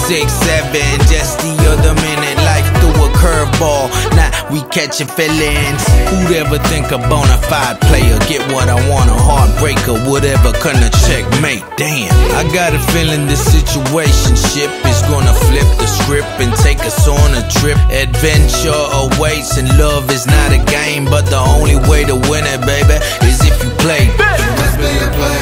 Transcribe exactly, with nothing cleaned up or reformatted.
six, seven. Just the other minute, life threw a curveball. Now we catching feelings. Who'd ever think a bona fide player get what I want, a heartbreaker, whatever, gonna checkmate? Damn, I got a feeling this situationship is gonna flip the script and take us on a trip. Adventure awaits, and love is not a game, but the only way to win it, baby, is if you play. Must be a play.